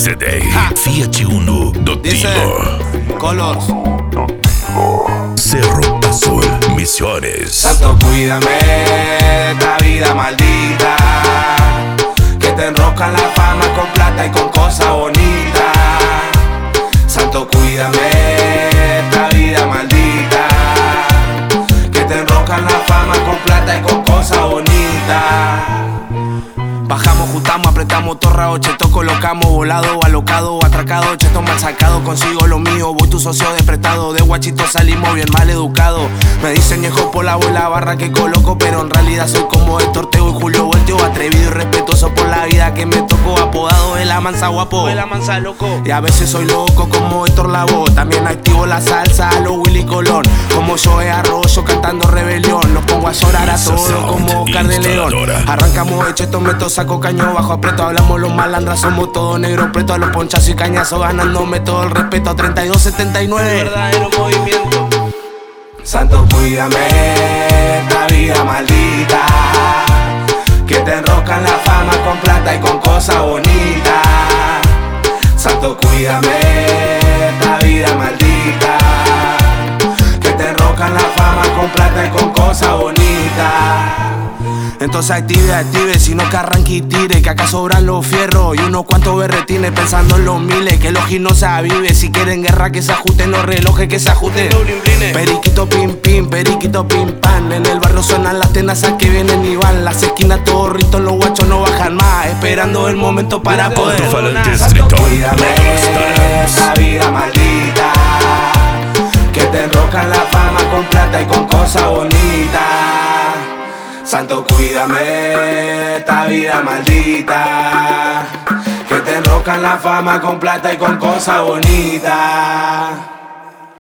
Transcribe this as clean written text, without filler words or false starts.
today. Fiat Uno Dottivo. Colors. Cerro Azul, Misiones. Santo, cuídame esta vida maldita, que te enroscan la fama con plata y con cosas bonitas. Santo, cuídame esta vida maldita, que te enroscan la fama con plata y con cosas bonitas. Bajamos, juntamos, apretamos, torra, cheto, colocamos, volado, alocado, atracado, cheto mal sacado, consigo lo mío, voy tu socio de prestado, de guachito salimos bien mal educado. Me dicen viejo por la bola barra que coloco, pero en realidad soy como Héctor Teo y Julio Volteo, atrevido y respetuoso por la vida que me tocó, apodado de la mansa guapo, de la mansa loco. Y a veces soy loco como Héctor Lavoe, también activo la salsa a lo Willy Colón, como Joe Arroyo cantando rebelión, los pongo a llorar a todos como Oscar de León. Arrancamos de cheto, meto saco caño bajo aprieto, hablamos los malandras, somos todos negros pretos, a los ponchazos y cañazos ganándome todo el respeto. 3279, verdadero movimiento. Santo, cuídame esta vida maldita, que te enroscan la fama con plata y con cosas bonitas. Santo, cuídame esta vida maldita, que te enroscan la fama con plata y con cosas bonitas. Entonces active, sino que arranque y tire, que acá sobran los fierros y unos cuantos berretines pensando en los miles, que los ginos se avive, si quieren guerra que se ajusten los relojes, que se ajusten. Periquito pim pim, periquito pim pam, en el barrio suenan las tenazas que vienen y van, las esquinas todos ritos, los guachos no bajan más, esperando el momento para poder donar. Santo, cuídame esa vida maldita, que te enroscan la fama con plata y con cosas bonitas. Santo, cuídame esta vida maldita, que te enroscan la fama con plata y con cosas bonitas.